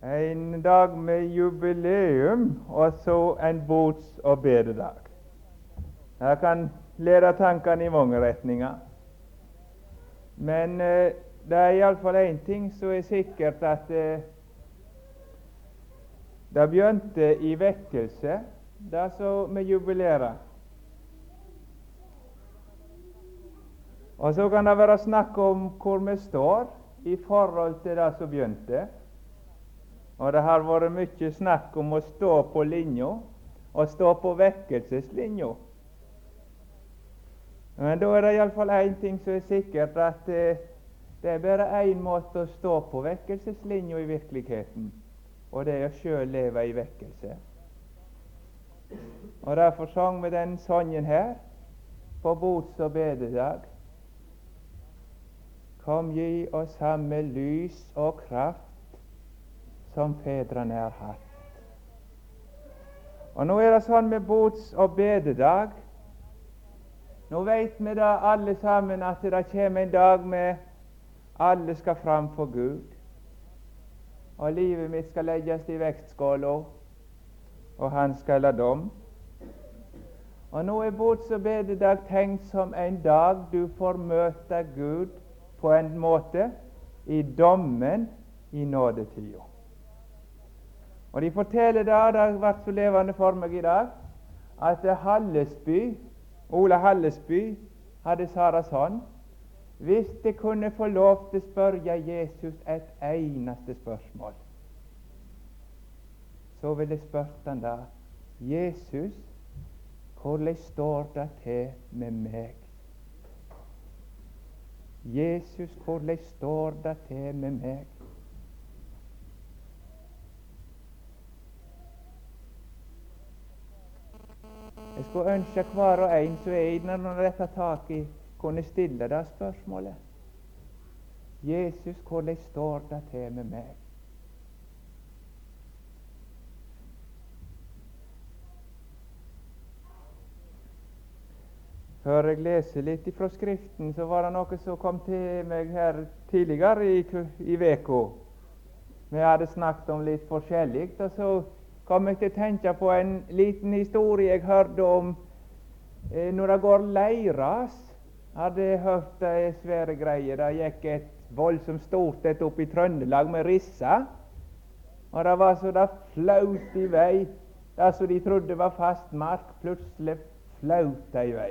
En dag med jubileum, og så en bots- og bededag. Jeg kan lede tankene i mange retninger. Men det er iallfall én ting som er sikkert, at det begynte i vekkelse, det som vi jubilerer. Og så kan det være snakk om hvor vi står i forhold til det som begynte. Og det har vært mye snakk om å stå på linja, og stå på vekkelseslinja. Men da er det iallfall én ting som er sikkert, at det er bare én måte å stå på vekkelseslinja i virkeligheten, og det er å sjøl leve i vekkelse. Og derfor sang vi den sangen her på bots- og bededag. Kom, gi oss samme lys og kraft som fedrene har hatt. Og nå er det sånn med bots- og bededag. Nå vet vi da alle sammen at det kommer en dag med alle skal fram for Gud, og livet mitt skal legges i vektskåla, og han skal la dom. Og nå er bots- og bededag tenkt som en dag du får møte Gud på en måte i dommen i nådetida. Og de forteller da, det har vært så levende for meg i dag, at Ole Hallesby hadde sagt det sånn: hvis jeg kunne få lov til å spørre Jesus et eneste spørsmål, så ville jeg spurt han da: Jesus, hvordan står det til med meg? Jesus, hvordan står det til med meg? Jeg skulle ønske hver og en som er i dette taket, kunne stille det spørsmålet. Jesus, hvordan står det til med meg? Før jeg leser litt fra Skriften, så var det noe som kom til meg her tidligere i veka. Vi hadde snakket om litt forskjellig, og så kom jeg til å tenke på en liten historie jeg hørte om når det går leiras. Hadde hørt det svære greier. Det gikk et voldsomt stort et opp i Trøndelag med Rissa, og det var så det flaut i vei. Det som de trodde var fast mark, plutselig flaut det i vei.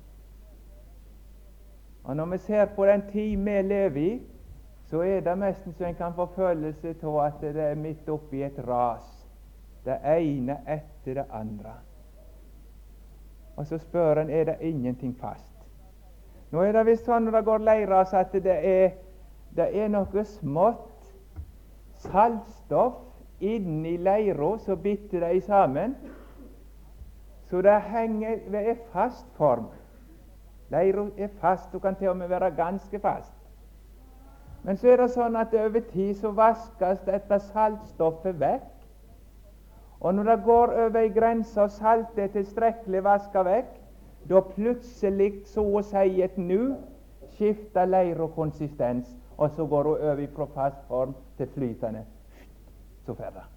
Og når vi ser på den tid vi lever i, så er det nesten så en kan få følelse av at det er midt oppi et ras, det ene etter det andre. Og så spør en: er det ingenting fast? Nå er det visst sånn når det går leiras, at det er noe smått saltstoff inni leira som bitter det sammen, så det henger ved fast form. Leira er fast og kan til og med være ganske fast. Men så er det sånn at over tid så vaskes dette saltstoffet vekk. Og når det går over ei grense og saltet er tilstrekkelig vaska vekk, da plutselig, så å si et nu, skifter leira konsistens, og så går hun over fra fast form til flytende. Så fer det.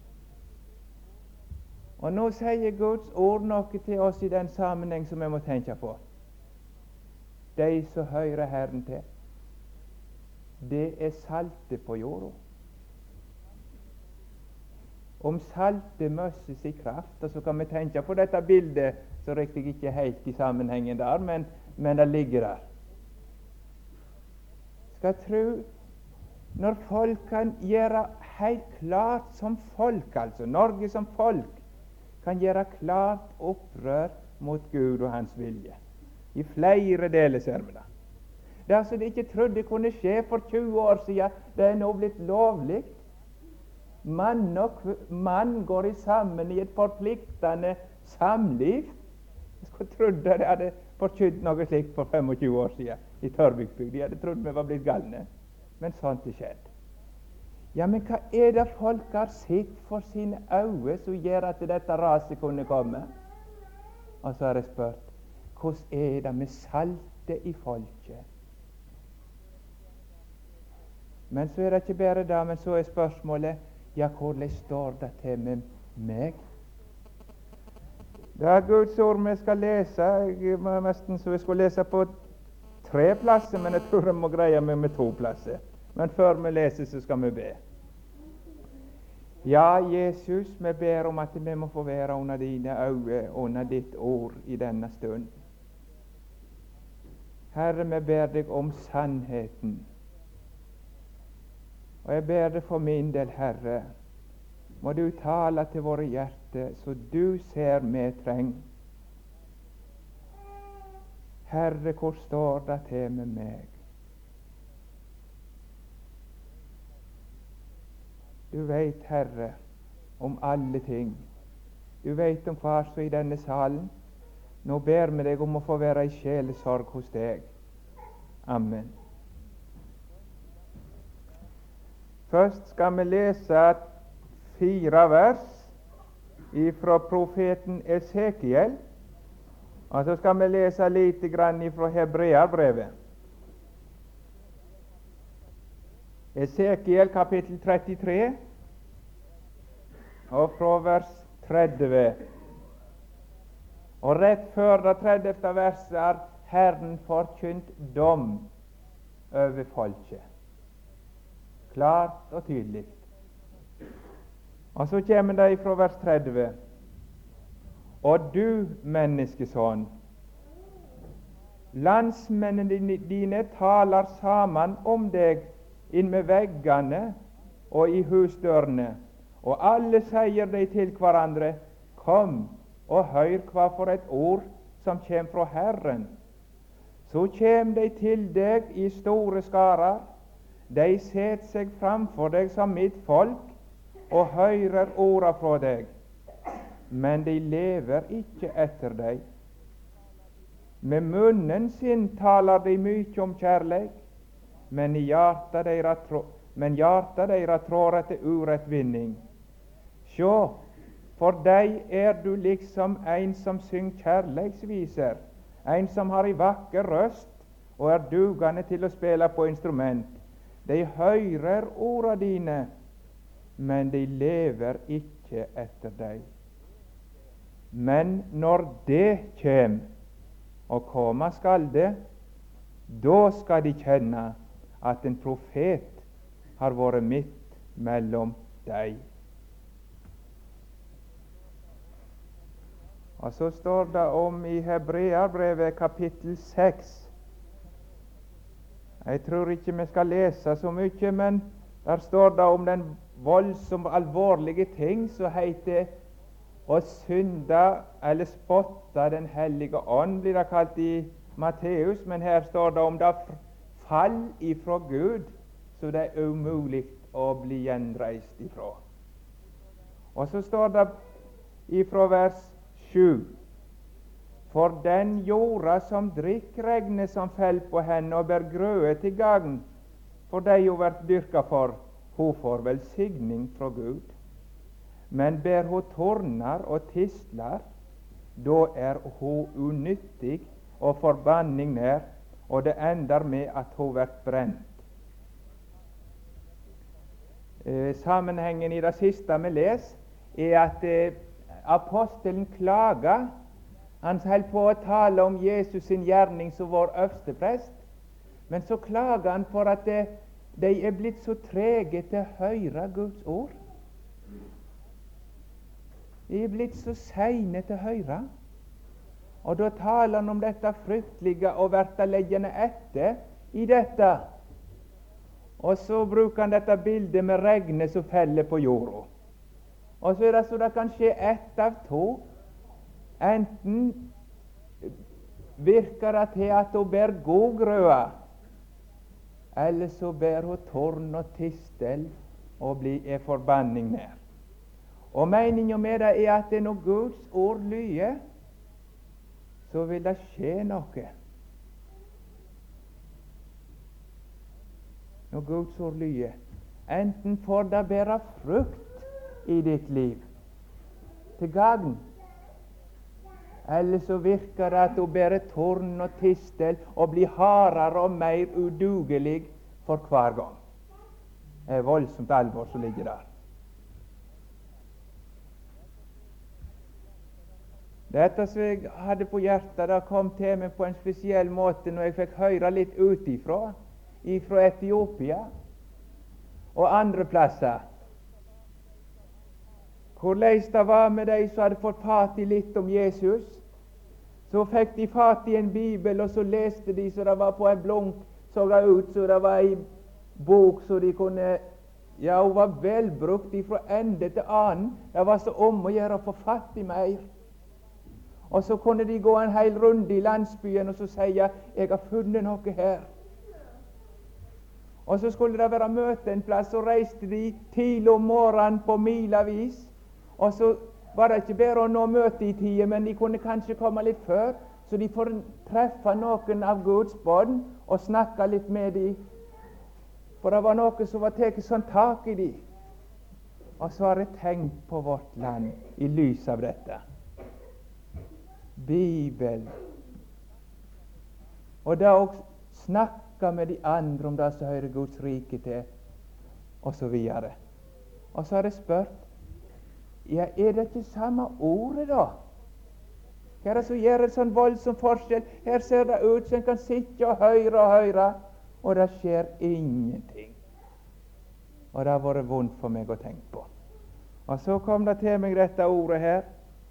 Og nå sier Guds ord noe til oss i den sammenheng som vi må tenke på. De som hører Herren til, det er saltet på jorda. Om saltet møsses i kraft, og så kan vi tenke på dette bildet, så riktig ikke helt i sammenhengen der, men det ligger der. Skal tro, når folk kan gjøre helt klart som folk, altså Norge som folk, kan gjøre klart opprør mot Gud og hans vilje. I flere deler ser vi det. Det som de ikke trodde kunne skje for 20 år siden, det er nå blitt lovlig. Mann og mann går sammen i et forpliktende samliv. Jeg skulle trodd det hadde forkydd noe slikt for 25 år siden i Tørviksbygd. De hadde trodd vi var blitt galne. Men sånt er skjedd. Ja, men hva er det folk har sett for sine øyne som gjør at dette raset kunne komme? Og så har jeg spurt: hvordan er det med saltet i folket? Men så er det ikke bare det, men så er spørsmålet: Ja, hvordan står det til med meg? Det er Guds ord vi skal lese. Jeg må nesten så jeg skulle lese på 3 plasser, men jeg tror jeg må greie meg med 2 plasser. Men før vi leser, så skal vi be. Ja, Jesus, vi ber om at vi må få være under dine øyne, under ditt ord i denne stund. Herre, vi ber deg om sannheten. Og jeg ber deg for min del, Herre, må du tale til våre hjerter, så du ser vi trenger. Herre, hvor står det til med meg? Du vet, Herre, om alle ting. Du vet om hva som er i denne salen. Nå ber vi deg om å få være i sjelesorg hos deg. Amen. Først skal vi lese 4 vers fra profeten Esekiel, og så skal vi lese litt grann fra Hebreerbrevet. Esekiel kapittel 33 og fra vers 30. Og rett før det 30. verset er Herren forkynt dom over folket. Klart og tydelig. Og så kommer det fra vers 30. Og du, menneskeson, landsmennene dine taler sammen om deg inn med veggene og i husdørene, og alle sier de til hverandre, kom og hør hva for et ord som kommer fra Herren. Så kommer de til deg i store skarer, de setter seg framfor deg som mitt folk, og hører orda fra deg, men de lever ikke etter deg. Med munnen sin taler de mye om kjærleik, men hjertet deres trår etter urettvinning. Sjå, for deg er du liksom en som synger kjærleiksviser, en som har en vakker røst og er dugende til å spille på instrument. De hører orda dine, men de lever ikke etter deg. Men når det kjem, og komme skal det, da skal de kjenne at en profet har vært midt mellom deg. Og så står det om i Hebreerbrevet kapittel 6. Jeg tror ikke vi skal lese så mye, men der står det om den voldsomt alvorlige ting som heter å synde eller spotte Den hellige ånd, blir det kalt i Matteus, men her står det om det fall ifra Gud, så det er umulig å bli gjenreist ifra. Og så står det ifra vers 7. For den jorda som drikker regnet som fell på henne og ber grøde til gagn, for de hun vært dyrka for, hun får velsigning fra Gud. Men ber hun torner og tistler, da er hun unyttig og forbanning nær, og det ender med at hun blir brent. Sammenhengen i det siste vi leser, er at apostelen klager. Han holder på å tale om Jesus sin gjerning som vår øverste prest, men så klager han for at de er blitt så trege til å høre Guds ord. De er blitt så seine til å høre. Og da taler han om dette fryktelige og blir liggende etter i dette. Og så bruker han dette bildet med regnet som feller på jorda. Og så er det så det kan skje ett av to. Enten virker det til at hun ber god grøde, eller så ber hun torn og tistel og er forbanning nær. Og meningen med det er at når Guds ord lyder, så vil det skje noe. Når Guds ord lyder, enten får det bære frukt i ditt liv til gagn, eller så virker det at hun bærer torn og tistel og blir hardere og mer udugelig for hver gang. Det er voldsomt alvor som ligger der. Dette som jeg hadde på hjertet, det kom til meg på en spesiell måte når jeg fikk høre litt utifra, ifra Etiopia og andre plasser, hvordan det var med de som hadde fått fatt i litt om Jesus. Så fikk de fatt i en bibel, og så leste de så det var på en blunk, så det ut så det var en bok så de kunne. Ja, hun var velbrukt ifra ende til annen. Det var så om å gjøre å få fatt i mer. Og så kunne de gå en hel runde i landsbyen og så si 'Jeg har funnet noe her'. Og så skulle det være møte en plass, så reiste de tidlig om morgenen på milavis. Og så var det ikke bare å nå møte i tide, men de kunne kanskje komme litt før, så de får treffe noen av Guds barn og snakke litt med dem. For det var noe som var tatt sånn tak i dem. Og så har jeg tenkt på vårt land i lys av dette. Bibel. Og da å snakke med de andre om det som hører Guds rike til, og så videre. Og så har jeg spurt, ja, er det ikke samme ordet da? Hva er det som gjør en sånn voldsom forskjell? Her ser det ut som en kan sitte og høre, og det skjer ingenting. Og det har vært vondt for meg å tenke på. Og så kom det til meg dette ordet her.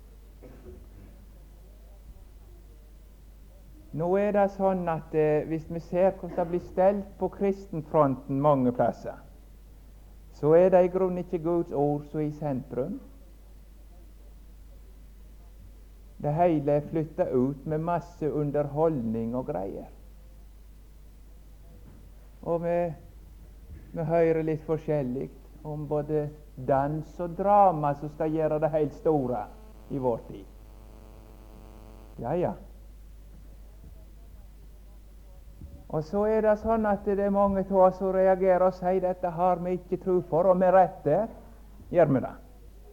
Nå er det sånn at hvis vi ser hvordan det blir stelt på kristenfronten mange plasser, så er det i grunnen ikke Guds ord som er i sentrum. Det hele er flyttet ut med masse underholdning og greier. Og vi hører litt forskjellig om både dans og drama som skal gjøre det helt store i vår tid. Ja. Og så er det sånn at det er mange av oss som reagerer og sier dette har vi ikke tro for, og med rette gjør vi det.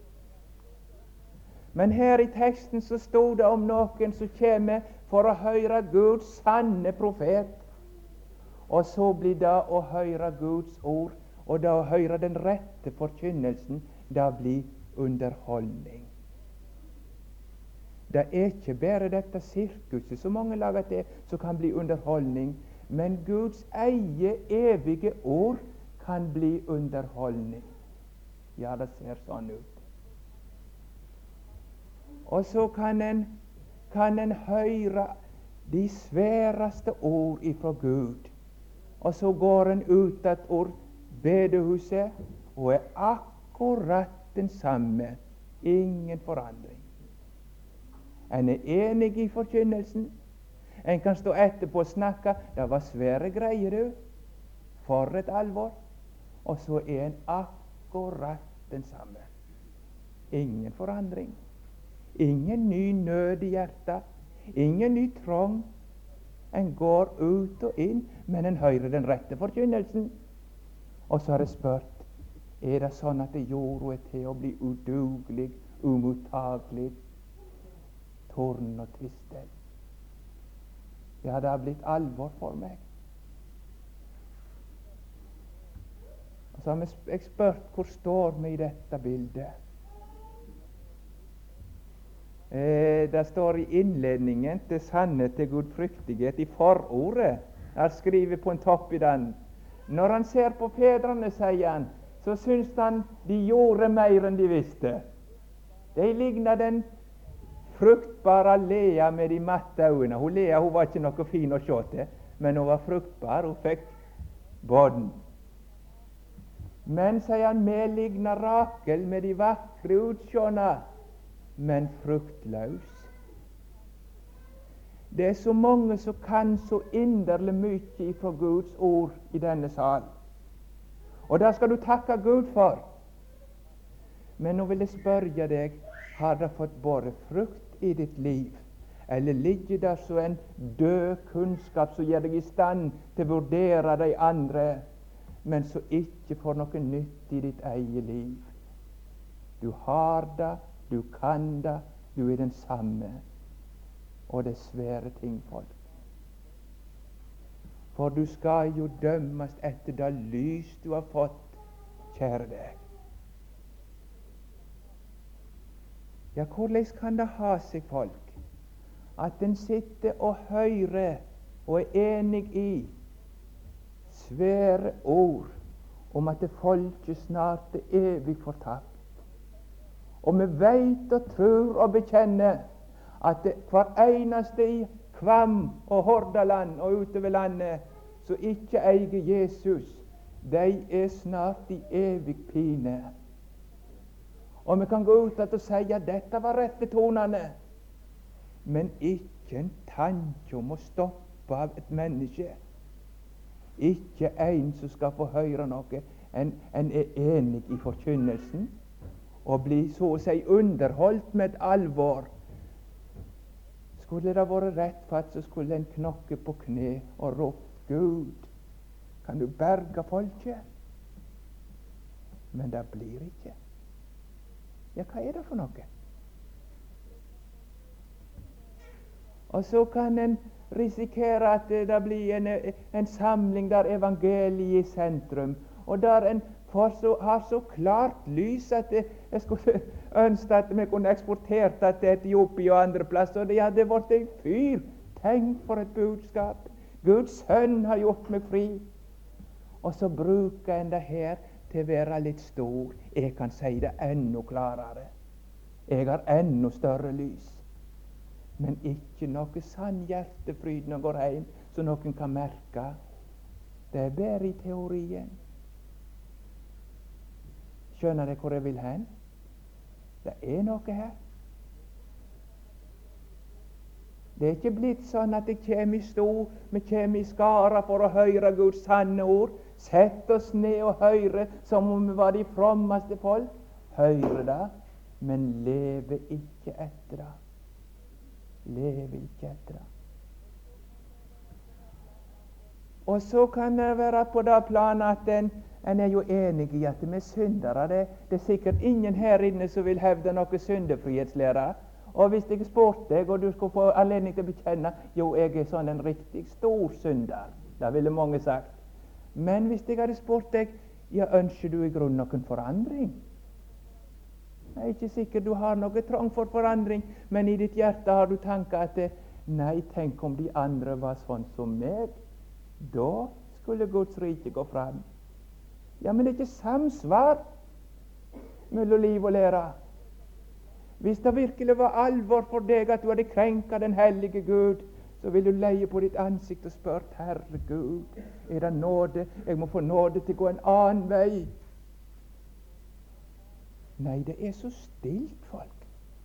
Men her i teksten så stod det om noen som kommer for å høre Guds sanne profet. Og så blir det å høre Guds ord, og det å høre den rette forkynnelsen, det blir underholdning. Det er ikke bare dette sirkuset som mange lager til, som kan bli underholdning, men Guds eget evige ord kan bli underholdning. Ja, det ser sånn ut. Og så kan en høre de sværeste ord ifra Gud. Og så går en ut av bedehuset og er akkurat den samme. Ingen forandring. En er enig i forkynnelsen. En kan stå etterpå og snakke. Det var svære greier, du. For et alvor. Og så er en akkurat den samme. Ingen forandring. Ingen ny nød i hjertet. Ingen ny trong. En går ut og inn, men en hører den rette forkynnelsen. Og så har jeg spurt, er det sånn at jorda er til å bli udugelig, umottagelig, torn og tvistel? Ja, det har blitt alvor for meg. Og så har jeg spurt, hvor står vi i dette bildet? Det står i innledningen til sannhet til gudfryktighet, i forordet. Jeg skriver på en topp i den. Når han ser på fedrene, sier han, så syns han de gjorde mer enn de visste. De ligner den fruktbare Lea med de matte øynene. Lea hun var ikke noe fin å se til, men hun var fruktbar. Hun fikk barn. Men, sier han, vi ligner Rakel med de vakre utsjåna, men fruktløs. Det er så mange som kan så inderlig mye fra Guds ord i denne sal. Og det skal du takke Gud for. Men nå vil jeg spørre deg, har det fått båre frukt i ditt liv? Eller ligger det så en død kunnskap som gjør deg i stand til å vurdere de andre, men som ikke får noe nytt i ditt eget liv? Du har det, du kan det, du er den samme. Og det er svære ting, folk. For du skal jo dømmes etter det lys du har fått, kjære deg. Ja, hvordan kan det ha seg, folk, at en sitter og hører og er enig i svære ord om at det folket snart er evig fortapt? Og vi veit og tror og bekjenner at hver eneste i Kvam og Hordaland og utover landet som ikke eier Jesus, de er snart i evig pine. Og vi kan gå ut og si at dette var rette tonene, men ikke en tanke om å stoppe av et menneske. Ikke en som skal få høre noe. En er enig i forkynnelsen og blir så å si underholdt med et alvor. Skulle det vært rettfatt, så skulle en knokke på kne og ropt: Gud, kan du berge folket? Men det blir ikke. Ja, hva er det for noe? Og så kan en risikere at det blir en samling der evangeliet er i sentrum, og der en har så klart lys at jeg skulle ønske at vi kunne eksportert det til Etiopia og andre plasser, og det hadde vært en fyr. Tenk for et budskap! Guds sønn har gjort meg fri. Og så bruker en det her til å være litt stor. Jeg kan si det enda klarere. Jeg har enda større lys. Men ikke noe sann hjertefryd når en går hjem, så noen kan merke. Det er bare i teorien. Skjønner dere hvor jeg vil hen? Det er noe her. Det er ikke blitt sånn at det kommer vi kommer i skara for å høre Guds sanne ord. Sett oss ned og høre som om vi var de frommeste folk. Høre det, men leve ikke etter det. Leve ikke etter det. Og så kan det være på det planet at en er jo enig i at vi er syndere. Det er sikkert ingen her inne som vil hevde noe syndefrihetslære. Og hvis jeg spurte deg, og du skulle få anledning til å bekjenne jo, jeg er sånn en riktig stor synder, det ville mange sagt. Men hvis jeg hadde spurt deg, ja, ønsker du i grunnen noen forandring? Jeg er ikke sikker du har noe trang for forandring, men i ditt hjerte har du tanker at nei, tenk om de andre var sånn som meg. Da skulle Guds rike gå fram. Ja, men det er ikke samsvar mellom liv og lære. Hvis det virkelig var alvor for deg at du hadde krenket den hellige Gud, så vil du leie på ditt ansikt og spørre: Herre Gud, er det nåde? Jeg må få nåde til å gå en annen vei. Nei, det er så stilt, folk.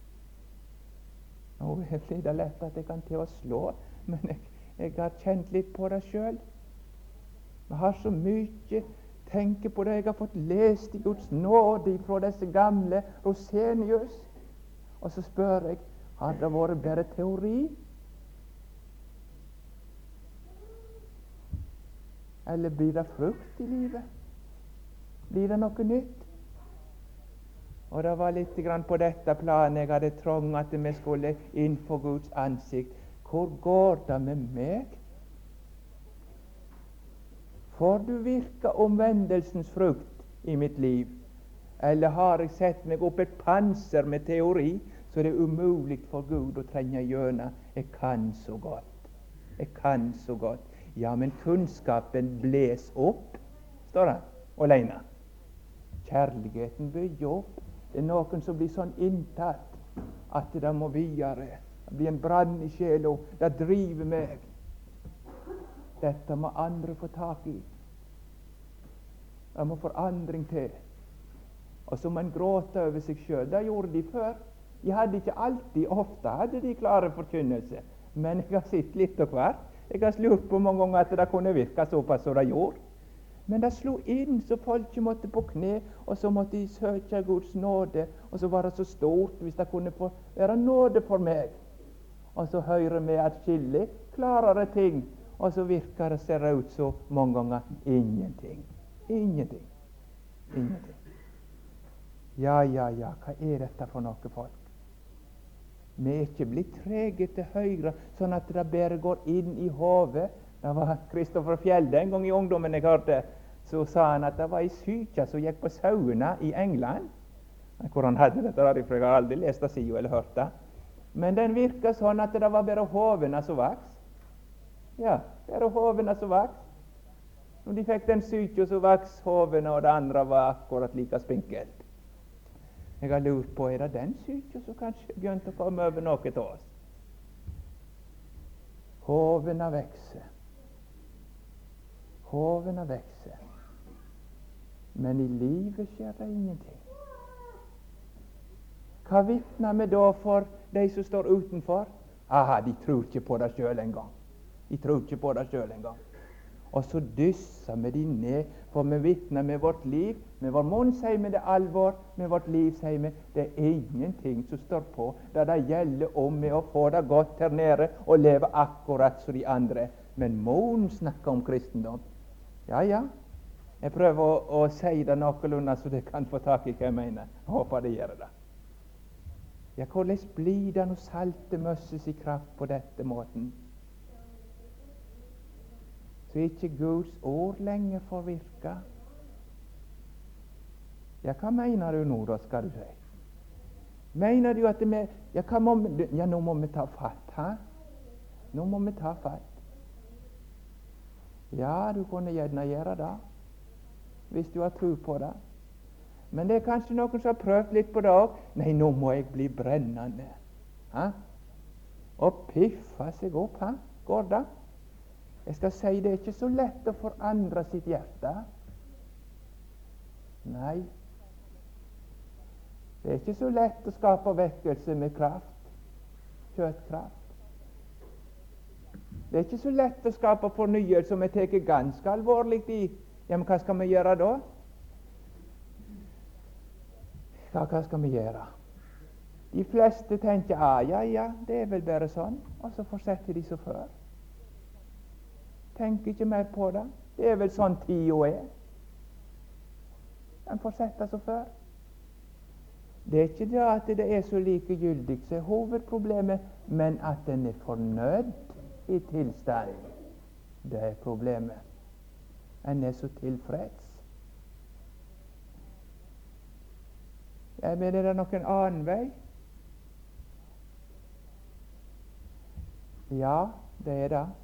Nå blir det lett at jeg kan til å slå, men jeg har kjent litt på det sjøl. Vi har så mye tenke på det jeg har fått lest i Guds nåde fra disse gamle Rosenius. Og så spør jeg: har det vært bare teori? Eller blir det frukt i livet? Blir det noe nytt? Og det var litt grann på dette planet jeg hadde trang at vi skulle inn for Guds ansikt. Hvor går det med meg? Får du virke omvendelsens frukt i mitt liv? Eller har jeg sett meg opp et panser med teori, så det er umulig for Gud å trenge gjennom? Jeg kan så godt. Jeg kan så godt. Ja, men kunnskapen bles opp, står det, alene. Kjærligheten bygger opp. Det er noen som blir sånn inntatt at det må videre. Det blir en brann i sjela. Det driver meg. Dette må andre få tak i. Det må forandring til. Og så må en gråte over seg sjøl. Det gjorde de før. De hadde ikke alltid, ofte hadde de klare forkynnelse. Men jeg har sett litt og hvert. Jeg har lurt på mange ganger at det kunne virke såpass som det gjorde. Men det slo inn, så folk måtte på kne, og så måtte de søke Guds nåde. Og så var det så stort hvis det kunne få være nåde for meg. Og så hører vi atskillig klarere ting, og så virker det ser ut så mange ganger ingenting. Ingenting. Ingenting. Ja, hva er dette for noe, folk? Vi er ikke blitt trege til høyre, sånn at det bare går inn i hodet. Det var Kristoffer Fjelde en gang i ungdommen jeg hørte, så sa han at det var ei syke som gikk på sauene i England. Hvor han hadde dette der, for jeg har aldri lest det siden eller hørt det. Men den virka sånn at det var bare hovene som vaks. Ja, bare hovene som vaks. Når de fikk den syke, så vaks hovene, og det andre var akkurat like spinkelt. Jeg har lurt på, er det den syke som kanskje begynte å komme over noe til oss? Hovene vekser. Hovene vekser. Men i livet skjer det ingenting. Hva vitner vi da for de som står utenfor? Aha, de tror ikke på det selv engang. De tror ikke på det selv engang. Og så dysser vi de ned, for vi vitner med vårt liv. Med vår munn sier vi det alvor, med vårt liv sier vi det er ingenting som står på, da det gjelder om med å få det godt her nede og leve akkurat som de andre. Men munnen snakker om kristendom. Ja, ja. Jeg prøver å si det noenlunde så det kan få tak i hva jeg mener. Jeg håper det gjør det. Ja, hvordan blir det når saltet møsses i kraft på dette måten? Så ikke Guds ord lenger får virke. Ja, hva mener du nå da, skal du si? Mener du at vi, ja, nå må vi ta fatt, hæ? Nå må vi ta fatt. Ja, du kunne gjerne gjøre det, hvis du har tro på det. Men det er kanskje noen som har prøvd litt på det også. Nei, nå må jeg bli brennende. Hæ? Og piffe seg opp, hæ? Går det? Jeg skal si det er ikke så lett å forandre sitt hjerte. Nei. Det er ikke så lett å skape vekkelse med kraft. Kjøttkraft. Det er ikke så lett å skape fornyelse som jeg tar ganske alvorlig i. Ja, men hva skal vi gjøre da? Ja, hva skal vi gjøre? De fleste tenker, ja, det er vel bare sånn. Og så fortsetter de så før. Tenker ikke mer på det. Det er vel sånn tida er. Den fortsetter så før. Det er ikke det at det er så likegyldig som er hovedproblemet, men at den er fornøyd i tilstand. Det er problemet. En er så tilfreds. Ja, men er det noen annen vei? Ja, det er det.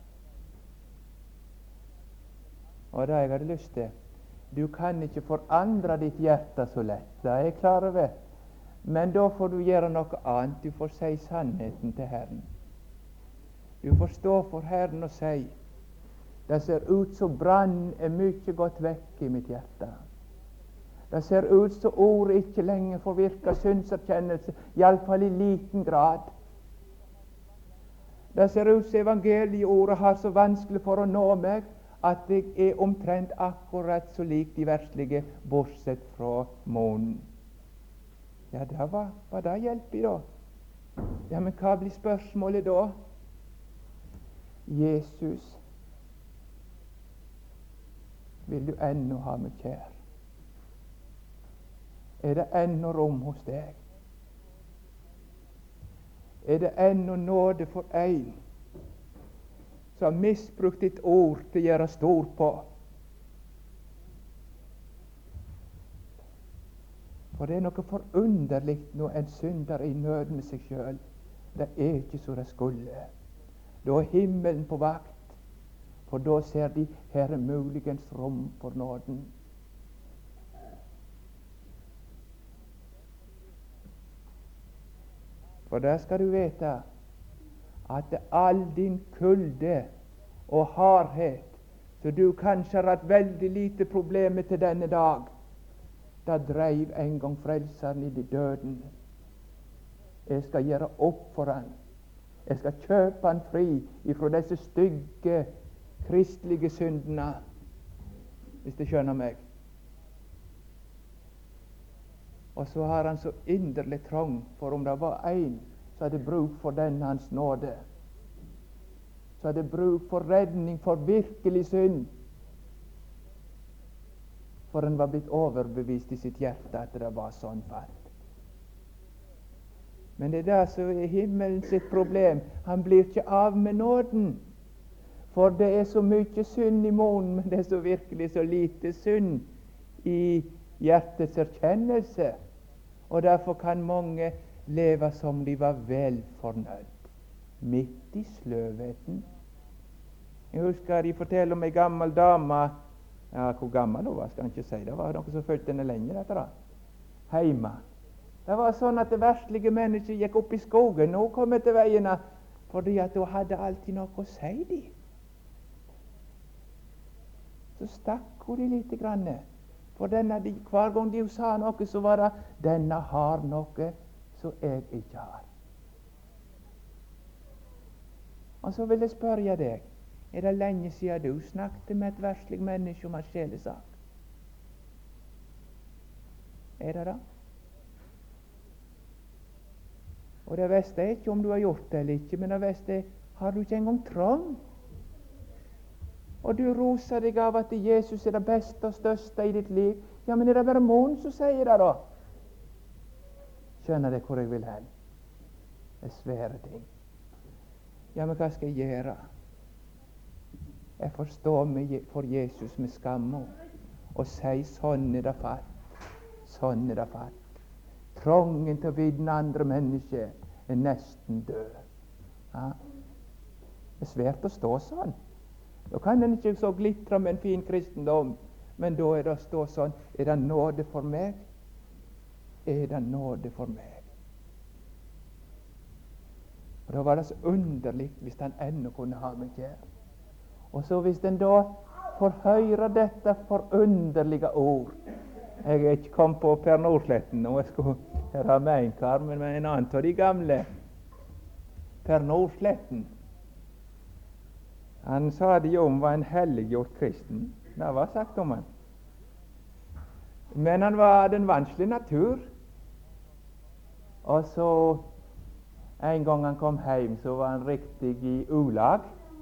Og det jeg hadde lyst til, du kan ikke forandre ditt hjerte så lett, det er jeg klar over. Men da får du gjøre noe annet. Du får si sannheten til Herren. Du får stå for Herren og si, det ser ut som brann er mye gått vekk i mitt hjerte. Det ser ut som ordet ikke lenger får virke synserkjennelse, i alle fall i liten grad. Det ser ut som evangelieordet har så vanskelig for å nå meg, at jeg er omtrent akkurat så lik de verslige, bortsett fra månen. Ja, hva da hjelper da? Ja, men hva blir spørsmålet da? Jesus, vil du ennå ha meg kjær? Er det ennå rom hos deg? Er det ennå nåde for en som har misbrukt ditt ord til å gjøre stor på? For det er noe forunderlig når en synder er i nød med seg sjøl. Det er ikke så det skulle. Da er himmelen på vakt, for da ser de her er muligens rom for nåden. For der skal du vite at all din kulde og hardhet, så du kanskje har hatt veldig lite problemer til denne dag, da dreiv en gang Frelseren i døden. Jeg skal gjøre opp for han. Jeg skal kjøpe han fri ifra disse stygge kristelige syndene, hvis du skjønner meg. Og så har han så inderlig trang for om det var en som hadde bruk for denne hans nåde, som hadde bruk for redning for virkelig synd, for han var blitt overbevist i sitt hjerte at det var sånn fatt. Men det er det som er himmelen sitt problem. Han blir ikke av med nåden, for det er så mye synd i månen, men det er så virkelig så lite synd i hjertets erkjennelse. Og derfor kan mange leve som de var vel fornøyd, midt i sløvheten. Jeg husker de forteller om ei gammel dame. Ja, hvor gammel hun var, skal han ikke si. Det var noen som fulgte henne lenger etter det. Heima. Det var sånn at det verslige mennesket gikk opp i skogen når hun kom etter veiene, fordi at hun hadde alltid noe å si de. Så stakk hun de lite grann. For hver gang de sa noe, så var det 'denne har noe som jeg ikke har'. Og så vil jeg spørre deg, er det lenge siden du snakket med et verslig menneske om en sjelesak? Er det det? Og det vet jeg ikke om du har gjort det eller ikke, men det vet jeg, har du ikke engang trang? Og du roser deg av at Jesus er det beste og største i ditt liv. Ja, men er det bare månen som sier det da? Skjønner dere hvor jeg vil hen? Det er svære ting. Ja, men hva skal jeg gjøre? Jeg forstår meg for Jesus med skammer og sier sånn er det fatt. Sånn er det fatt. Trangen til å vitne andre mennesker er nesten død. Ja. Det er svært å stå sånn. Da kan en ikke så glitre med en fin kristendom, men da er det å stå sånn: er det nåde for meg? Er det nåde for meg? Og da var det så underlig hvis han ennå kunne ha meg kjær. Og så hvis en da får høre dette forunderlige ord. Jeg er ikke kommet på Per Nordsletten nå, jeg skulle ha med en kar, men en annen av de gamle. Per Nordsletten. Han sa de om var en helliggjort kristen. Det var sagt om han. Men han var den vanskelig natur. Og så en gang han kom hjem, så var han riktig i ulag.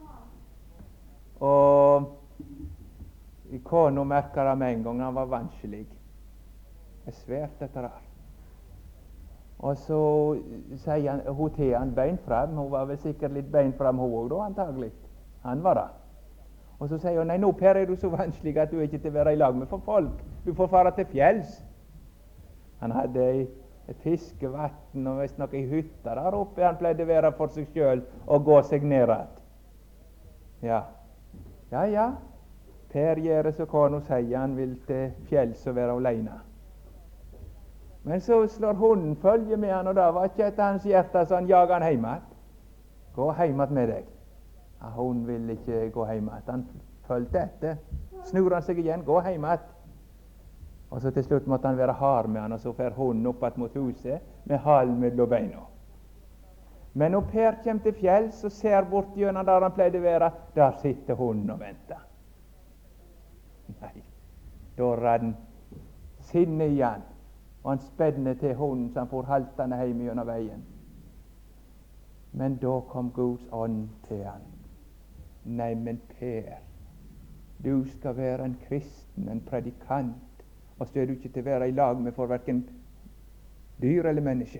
Og kona merket det med en gang han var vanskelig. Det er svært dette der. Og så sier han, hun til han bein frem. Hun var vel sikkert litt bein frem hun også da, antagelig. Han var det. Og så sier hun: nei, nå Per, er du så vanskelig at du ikke til å være i lag med for folk. Du får fare til fjells. Han hadde et fiskevann og visst noe i hytta der oppe. Han pleide å være for seg sjøl og gå seg nedad. Ja. Ja. Per gjør som kona sier, han vil til fjells og være alene. Men så slår hunden følge med han, og da var ikke etter hans hjerte, så han jager han hjem igjen. Gå hjem igjen med deg. Ja, hun vil ikke gå hjem igjen. Han følte etter. Snur han seg igjen, gå hjem igjen. Og så til slutt måtte han være hard med han, og så fer hunden opp mot huset med halen mellom beina. Men når Per kommer til fjells og ser bort gjennom der han pleide å være, der sitter hunden og venter. Nei, da rann sinnet igjen, og han spedde til hunden så han for haltende hjem gjennom veien. Men da kom Guds ånd til han. Nei, men Per, du skal være en kristen, en predikant, og så er du ikke til å være i lag med for hverken dyr eller menneske.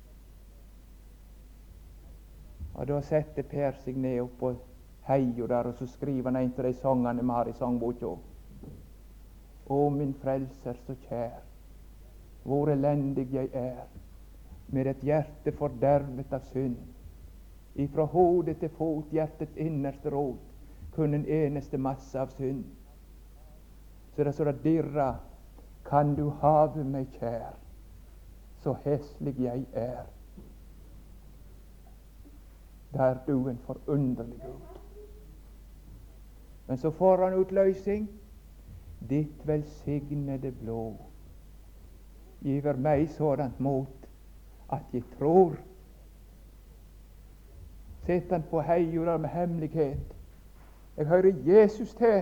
Og da setter Per seg ned opp på heia der, og så skriver han en av de sangene vi har i sangboka. Å, min frelser så kjær, hvor elendig jeg er, med et hjerte fordervet av synd. Ifra hodet til fot, hjertets innerste rot, kun en eneste masse av synd. Så det så det dirra: kan du have meg kjær, så heslig jeg er. Der er du en forunderlig Gud. Men så får han utløsning. Ditt velsignede blod giver meg sådant mot at jeg tror. Sett han på heia med hemmelighet. Jeg hører Jesus til.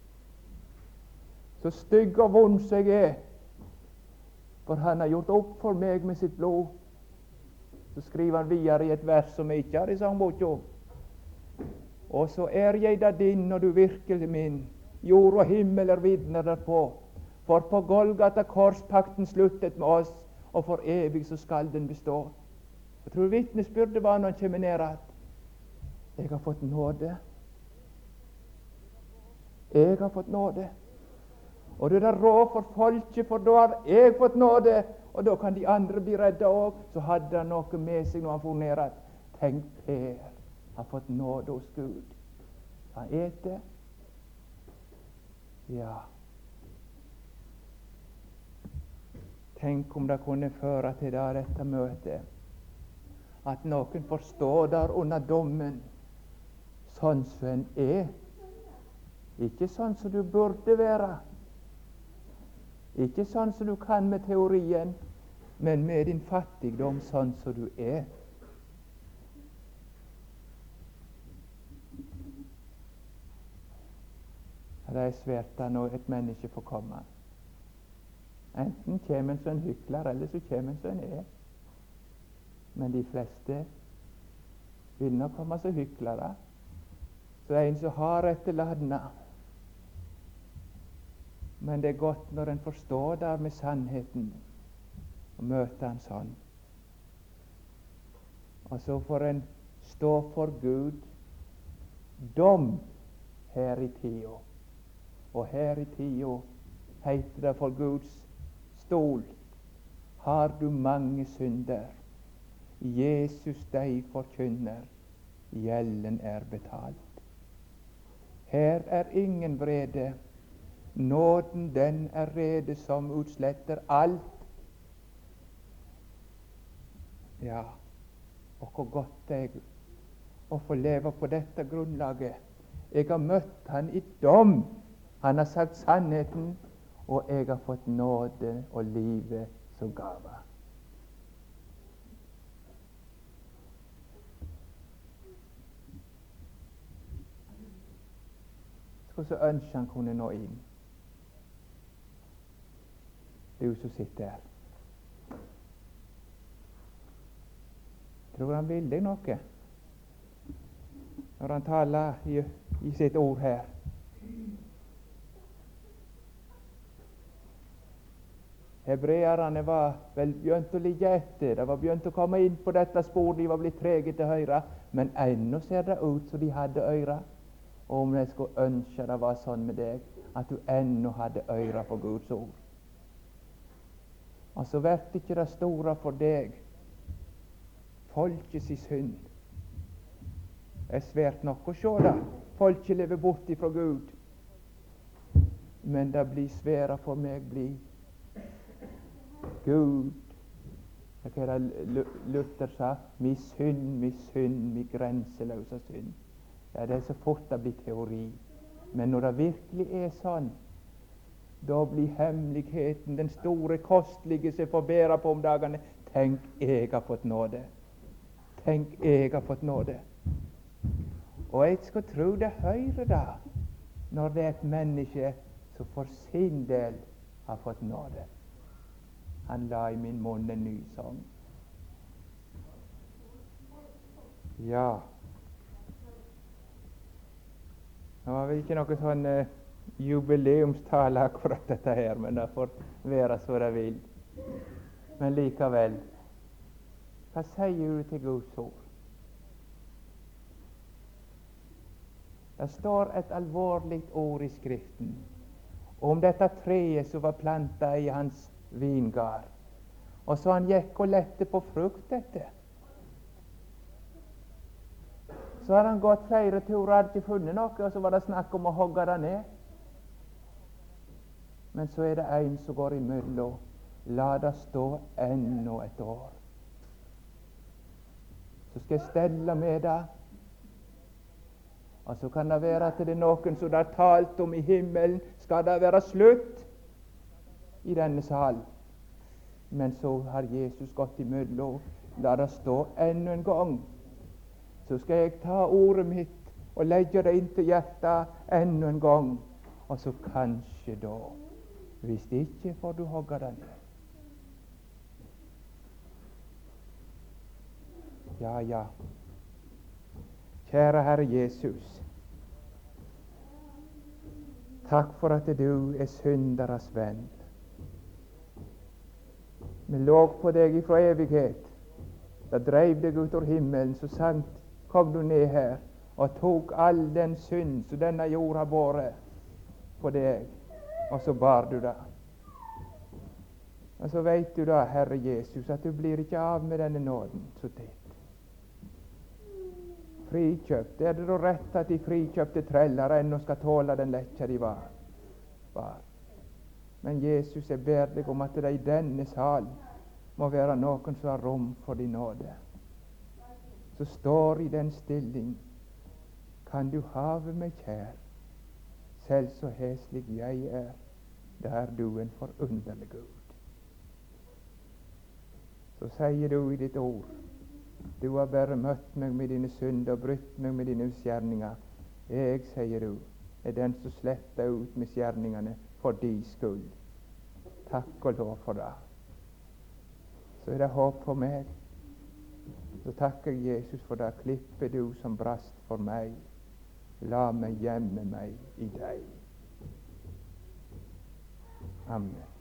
Så stygg og vond som jeg er, for han har gjort opp for meg med sitt blod. Så skriver han videre i et vers som jeg ikke har i sangboka. Og så er jeg da din, og du virkelig min. Jord og himmel er vitner derpå. For på Golgata korspakten sluttet med oss, og for evig så skal den bestå. Jeg tror vitnesbyrdet var når han kommer ned at jeg har fått nåde. Jeg har fått nåde. Og det er råd for folket, for da har jeg fått nåde, Og da kan de andre bli redda òg. Så hadde han noe med seg når han for ned at tenk, Per har fått nåde hos Gud. Han eter. Ja. Tenk om det kunne føre til det, dette møtet, at noen forstår der under dommen sånn som en er. Ikke sånn som du burde være. Ikke sånn som du kan med teorien, men med din fattigdom sånn som du er. Det er svært da når et menneske får komme. Enten kommer en som en hykler, eller så kommer en som en er. Men de fleste vil nok komme som hyklere. Så det er en som har etter ladna. Men det er godt når en forstår der med sannheten, og møter han sånn. Og så får en stå for Gud dom her i tida. Og her i tida heter det for Guds stol: har du mange synder, Jesus deg forkynner, gjelden er betalt. Her er ingen vrede, nåden den er rede som utsletter alt. Ja, og hvor godt det er å få leve på dette grunnlaget. Jeg har møtt han i dom. Han har sagt sannheten, og jeg har fått nåde og livet som gave. Så ønsker han kunne nå inn. Du som sitter her. Tror han vil deg noe når han taler i sitt ord her. Hebreerne var vel begynt å ligge etter. De var begynt å komme inn på dette spor. De var blitt trege til høyre, men ennå ser det ut som de hadde øyre. Og om jeg skulle ønske det var sånn med deg, at du ennå hadde øyre på Guds ord. Og så blir ikke det store for deg folkets synd. Det er svært nok å se det. Folket lever bort ifra Gud. Men det blir svære for meg bli Gud. Hva er det Luther sa? Mi synd, mi grenseløse synd. Ja, det er så fort det blir teori. Men når det virkelig er sånn, da blir hemmeligheten den store, kostelige som får bære på om dagene. Tenk, jeg har fått nåde. Tenk, jeg har fått nåde. Og jeg skal tro det hører da, når det er et menneske som for sin del har fått nåde. Han la i min munn en ny sang. Ja. Det var vel ikke noe sånn jubileumstale akkurat dette her, men det får være så det vil. Men likevel, hva sier du til Guds ord? Det står et alvorlig ord i Skriften om dette treet som var plantet i hans vingard, og så han gikk og lette på frukt etter. Så hadde han gått flere turer, hadde ikke funnet noe, og så var det snakk om å hogge det ned. Men så er det en som går imellom. La det stå ennå et år. Så skal jeg stelle med det. Og så kan det være at det er noen som det er talt om i himmelen. Skal det være slutt i denne sal? Men så har Jesus gått imellom. La det stå ennå en gang. Så skal jeg ta ordet mitt og legge det inn til hjertet ennå en gang. Og så kanskje da, hvis ikke får du hogge det ned. Ja, ja. Kjære Herre Jesus, takk for at du er synderes venn. Vi lå på deg ifra evighet. Da dreiv deg ut av himmelen, så sankt kom du ned her og tok all den synd som denne jord har båret på deg, og så bar du det. Og så vet du da, Herre Jesus, at du blir ikke av med denne nåden så tett. Frikjøpt. Er det da rett at de frikjøpte treller ennå skal tåle den lekka de var? Men Jesus, jeg ber deg om at det i denne sal må være noen som har rom for din nåde, som står i den stilling: kan du have meg kjær, selv så heslig jeg er, da er du en forunderlig Gud. Så sier du i ditt ord: du har bare møtt meg med dine synder og brutt meg med dine misgjerninger. Jeg, sier du, er den som sletter ut misgjerningene for din skyld. Takk og lov for det. Så er det håp for meg. Så takker Jesus for det klippet du som brast for meg. La meg gjemme meg i deg. Amen.